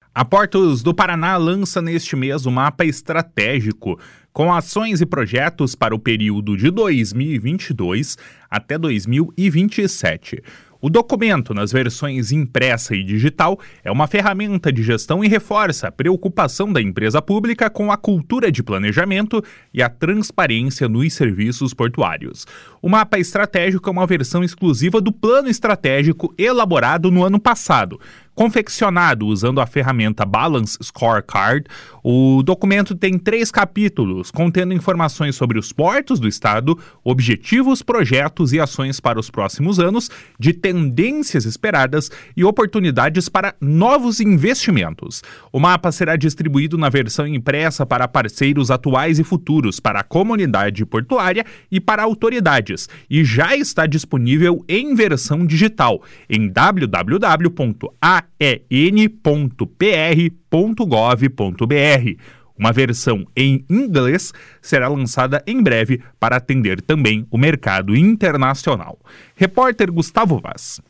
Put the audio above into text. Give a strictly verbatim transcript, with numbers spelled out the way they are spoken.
A Portos do Paraná lança neste mês o mapa estratégico, com ações e projetos para o período de dois mil e vinte e dois até dois mil e vinte e sete. O documento, nas versões impressa e digital, é uma ferramenta de gestão e reforça a preocupação da empresa pública com a cultura de planejamento e a transparência nos serviços portuários. O mapa estratégico é uma versão exclusiva do plano estratégico elaborado no ano passado. Confeccionado usando a ferramenta Balance Scorecard, o documento tem três capítulos, contendo informações sobre os portos do estado, objetivos, projetos e ações para os próximos anos, de tendências esperadas e oportunidades para novos investimentos. O mapa será distribuído na versão impressa para parceiros atuais e futuros, para a comunidade portuária e para autoridades, e já está disponível em versão digital em w w w ponto a e n ponto p r ponto gov ponto b r. Uma versão em inglês será lançada em breve para atender também o mercado internacional. Repórter Gustavo Vaz.